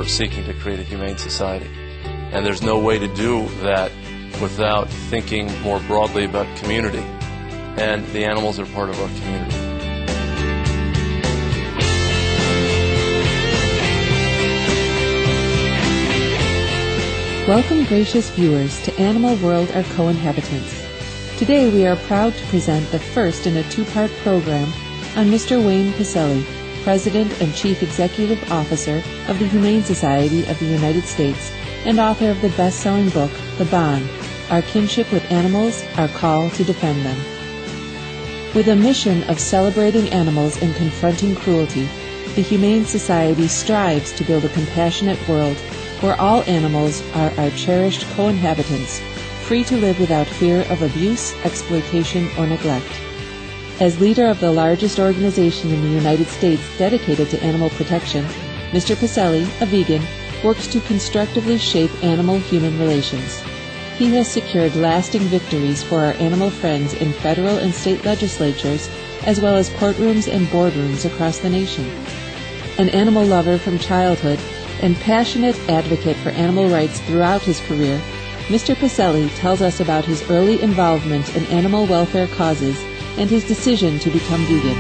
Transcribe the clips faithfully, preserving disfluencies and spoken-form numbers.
for seeking to create a humane society. And there's no way to do that without thinking more broadly about community. And the animals are part of our community. Welcome, gracious viewers, to Animal World, Our Co-Inhabitants. Today we are proud to present the first in a two-part program on Mister Wayne Pacelle, President and Chief Executive Officer of the Humane Society of the United States and author of the best-selling book, The Bond, Our Kinship with Animals, Our Call to Defend Them. With a mission of celebrating animals and confronting cruelty, the Humane Society strives to build a compassionate world where all animals are our cherished co-inhabitants, free to live without fear of abuse, exploitation, or neglect. As leader of the largest organization in the United States dedicated to animal protection, Mister Pacelle, a vegan, works to constructively shape animal-human relations. He has secured lasting victories for our animal friends in federal and state legislatures, as well as courtrooms and boardrooms across the nation. An animal lover from childhood and passionate advocate for animal rights throughout his career, Mister Pacelle tells us about his early involvement in animal welfare causes and his decision to become vegan.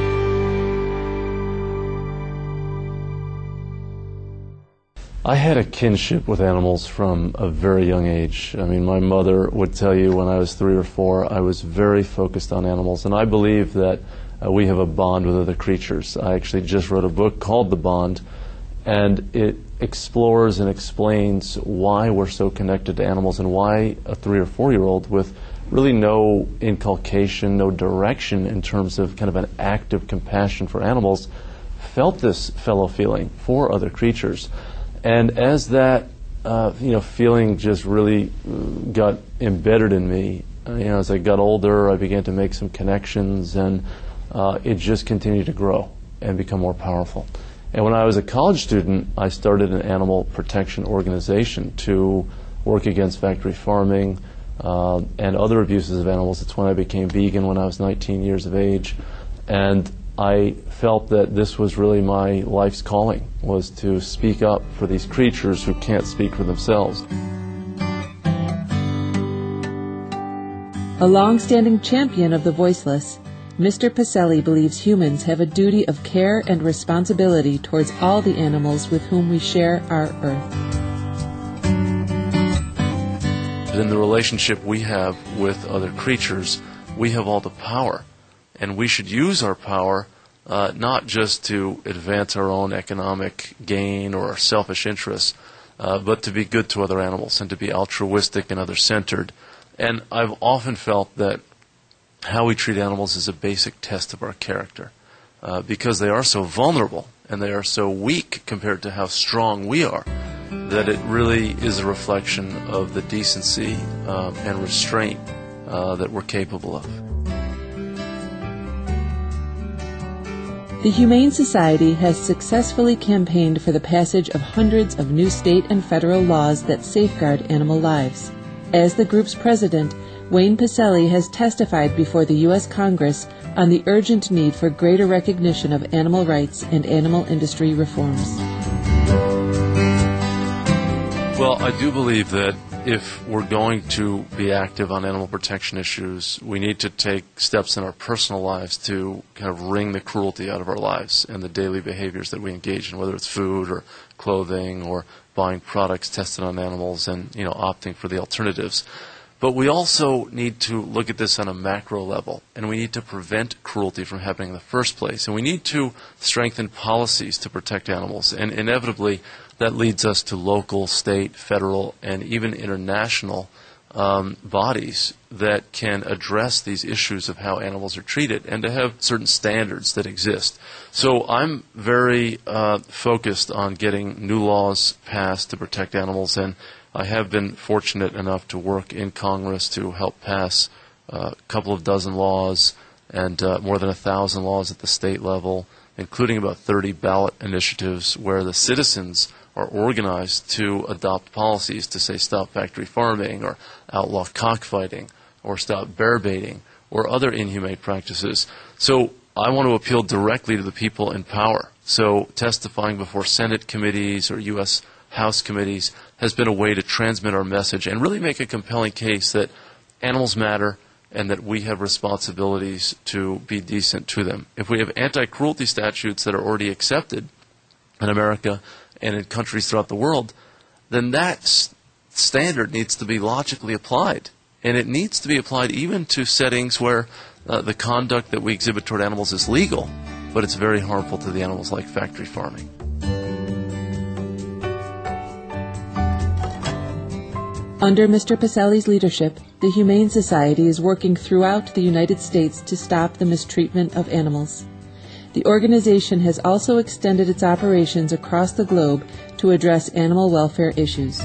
I had a kinship with animals from a very young age. I mean, my mother would tell you when I was three or four, I was very focused on animals, and I believe that uh, we have a bond with other creatures. I actually just wrote a book called The Bond, and it explores and explains why we're so connected to animals and why a three or four-year-old with really no inculcation, no direction in terms of kind of an active compassion for animals felt this fellow feeling for other creatures. And as that uh, you know, feeling just really got embedded in me, uh, you know, as I got older, I began to make some connections, and uh, it just continued to grow and become more powerful. And when I was a college student, I started an animal protection organization to work against factory farming uh, and other abuses of animals. That's when I became vegan when I was nineteen years of age. And I felt that this was really my life's calling, was to speak up for these creatures who can't speak for themselves. A long-standing champion of the voiceless, Mister Pacelle believes humans have a duty of care and responsibility towards all the animals with whom we share our earth. In the relationship we have with other creatures, we have all the power. And we should use our power uh, not just to advance our own economic gain or our selfish interests, uh, but to be good to other animals and to be altruistic and other-centered. And I've often felt that how we treat animals is a basic test of our character, uh, because they are so vulnerable and they are so weak compared to how strong we are, that it really is a reflection of the decency uh, and restraint uh, that we're capable of. The Humane Society has successfully campaigned for the passage of hundreds of new state and federal laws that safeguard animal lives. As the group's president, Wayne Pacelle has testified before the U S Congress on the urgent need for greater recognition of animal rights and animal industry reforms. Well, I do believe that if we're going to be active on animal protection issues, we need to take steps in our personal lives to kind of wring the cruelty out of our lives and the daily behaviors that we engage in, whether it's food or clothing or buying products tested on animals and, you know, opting for the alternatives. But we also need to look at this on a macro level, and we need to prevent cruelty from happening in the first place. And we need to strengthen policies to protect animals. And inevitably, that leads us to local, state, federal, and even international um, bodies that can address these issues of how animals are treated and to have certain standards that exist. So I'm very uh, focused on getting new laws passed to protect animals, and I have been fortunate enough to work in Congress to help pass uh, a couple of dozen laws and uh, more than a thousand laws at the state level, including about thirty ballot initiatives where the citizens are organized to adopt policies to, say, stop factory farming or outlaw cockfighting or stop bear baiting or other inhumane practices. So I want to appeal directly to the people in power So testifying before Senate committees or U S House committees has been a way to transmit our message and really make a compelling case that animals matter and that we have responsibilities to be decent to them. If we have anti-cruelty statutes that are already accepted in America and in countries throughout the world, then that s- standard needs to be logically applied. And it needs to be applied even to settings where uh, the conduct that we exhibit toward animals is legal, but it's very harmful to the animals, like factory farming. Under Mister Pacelli's leadership, the Humane Society is working throughout the United States to stop the mistreatment of animals. The organization has also extended its operations across the globe to address animal welfare issues.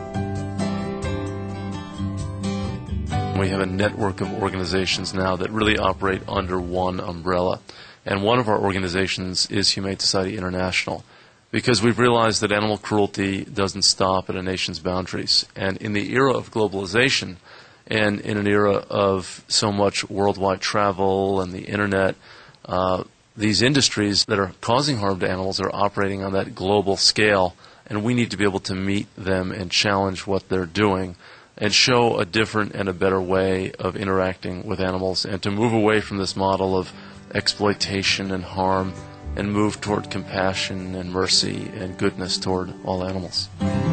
We have a network of organizations now that really operate under one umbrella. And one of our organizations is Humane Society International, because we've realized that animal cruelty doesn't stop at a nation's boundaries. And in the era of globalization and in an era of so much worldwide travel and the Internet, uh, these industries that are causing harm to animals are operating on that global scale, and we need to be able to meet them and challenge what they're doing and show a different and a better way of interacting with animals, and to move away from this model of exploitation and harm and move toward compassion and mercy and goodness toward all animals.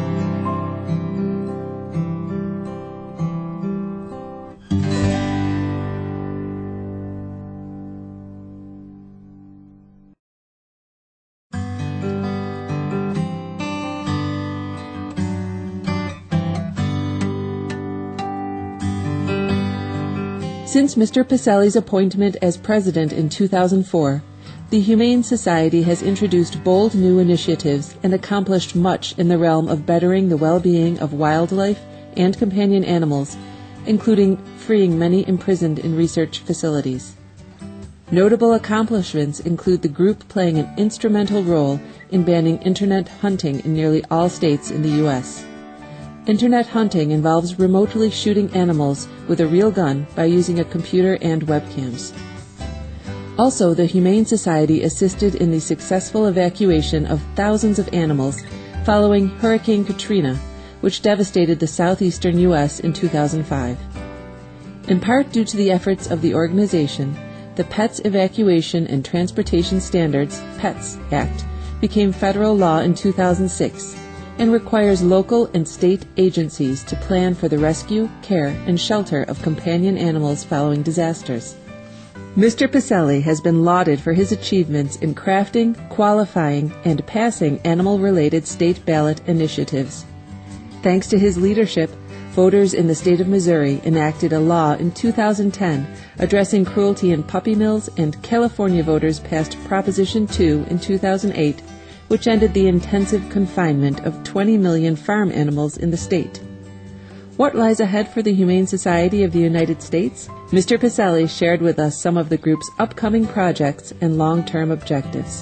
Since Mister Pacelli's appointment as president in two thousand four, the Humane Society has introduced bold new initiatives and accomplished much in the realm of bettering the well-being of wildlife and companion animals, including freeing many imprisoned in research facilities. Notable accomplishments include the group playing an instrumental role in banning Internet hunting in nearly all states in the U S Internet hunting involves remotely shooting animals with a real gun by using a computer and webcams. Also, the Humane Society assisted in the successful evacuation of thousands of animals following Hurricane Katrina, which devastated the southeastern U S in two thousand five. In part due to the efforts of the organization, the Pets Evacuation and Transportation Standards, PETS Act, became federal law in two thousand six and requires local and state agencies to plan for the rescue, care, and shelter of companion animals following disasters. Mister Pacelli has been lauded for his achievements in crafting, qualifying, and passing animal-related state ballot initiatives. Thanks to his leadership, voters in the state of Missouri enacted a law in two thousand ten addressing cruelty in puppy mills, and California voters passed Proposition two in two thousand eight, which ended the intensive confinement of twenty million farm animals in the state. What lies ahead for the Humane Society of the United States? Mister Pacelli shared with us some of the group's upcoming projects and long-term objectives.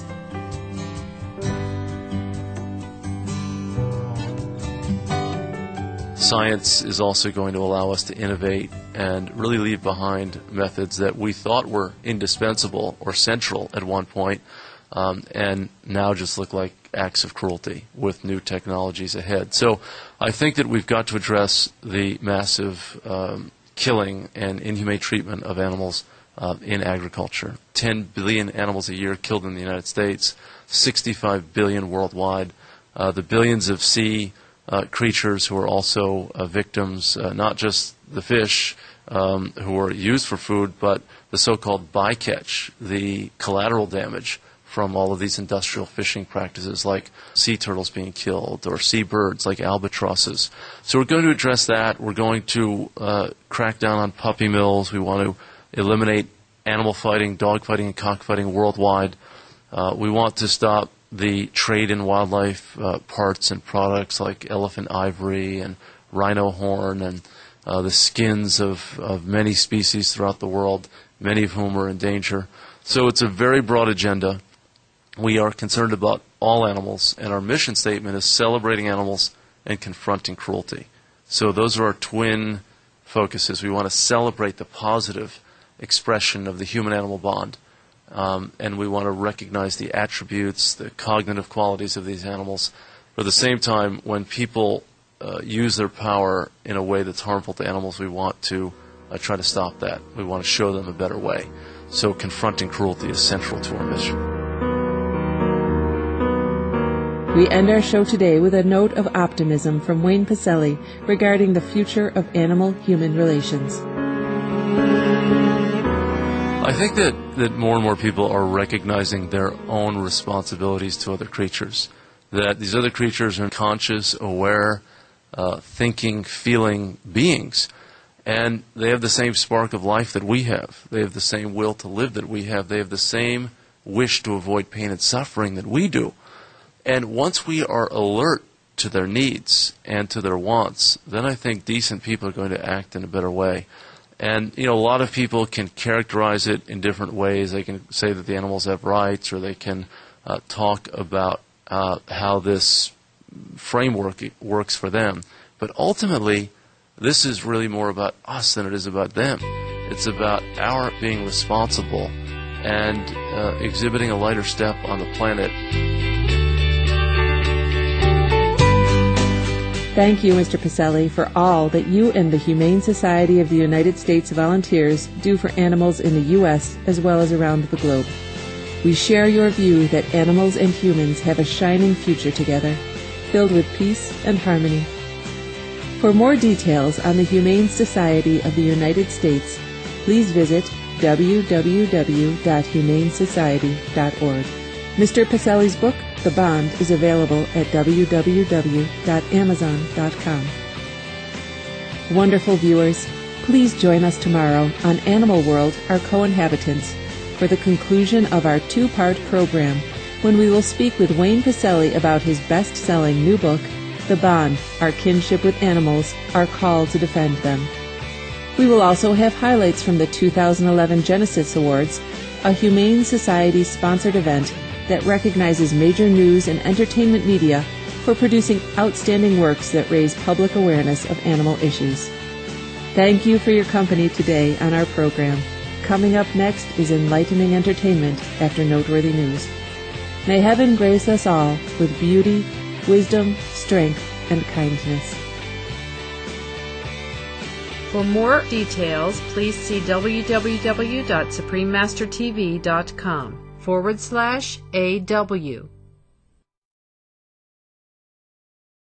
Science is also going to allow us to innovate and really leave behind methods that we thought were indispensable or central at one point, um, and now just look like acts of cruelty with new technologies ahead. So I think that we've got to address the massive um, killing and inhumane treatment of animals uh, in agriculture. ten billion animals a year killed in the United States, sixty-five billion worldwide. Uh, the billions of sea uh, creatures who are also uh, victims, uh, not just the fish um, who are used for food, but the so-called bycatch, the collateral damage from all of these industrial fishing practices, like sea turtles being killed or sea birds like albatrosses. So we're going to address that. We're going to uh, crack down on puppy mills. We want to eliminate animal fighting, dog fighting, and cockfighting worldwide. Uh, we want to stop the trade in wildlife uh, parts and products like elephant ivory and rhino horn and uh, the skins of, of many species throughout the world, many of whom are in danger. So it's a very broad agenda. We are concerned about all animals, and our mission statement is celebrating animals and confronting cruelty. So those are our twin focuses. We want to celebrate the positive expression of the human-animal bond, um, and we want to recognize the attributes, the cognitive qualities of these animals. But at the same time, when people uh, use their power in a way that's harmful to animals, we want to uh, try to stop that. We want to show them a better way. So confronting cruelty is central to our mission. We end our show today with a note of optimism from Wayne Pacelle regarding the future of animal-human relations. I think that, that more and more people are recognizing their own responsibilities to other creatures, that these other creatures are conscious, aware, uh, thinking, feeling beings, and they have the same spark of life that we have. They have the same will to live that we have. They have the same wish to avoid pain and suffering that we do. And once we are alert to their needs and to their wants, then I think decent people are going to act in a better way. And, you know, a lot of people can characterize it in different ways. They can say that the animals have rights, or they can uh, talk about uh, how this framework works for them. But ultimately, this is really more about us than it is about them. It's about our being responsible and uh, exhibiting a lighter step on the planet. Thank you, Mister Pacelle, for all that you and the Humane Society of the United States Volunteers do for animals in the U S as well as around the globe. We share your view that animals and humans have a shining future together, filled with peace and harmony. For more details on the Humane Society of the United States, please visit w w w dot humane society dot org. Mister Pacelle's book, The Bond, is available at w w w dot amazon dot com. Wonderful viewers, please join us tomorrow on Animal World, Our Co-Inhabitants, for the conclusion of our two-part program, when we will speak with Wayne Pacelle about his best-selling new book, The Bond, Our Kinship with Animals, Our Call to Defend Them. We will also have highlights from the two thousand eleven Genesis Awards, a Humane Society-sponsored event that recognizes major news and entertainment media for producing outstanding works that raise public awareness of animal issues. Thank you for your company today on our program. Coming up next is enlightening entertainment after noteworthy news. May heaven grace us all with beauty, wisdom, strength, and kindness. For more details, please see w w w dot supreme master t v dot com forward slash A W.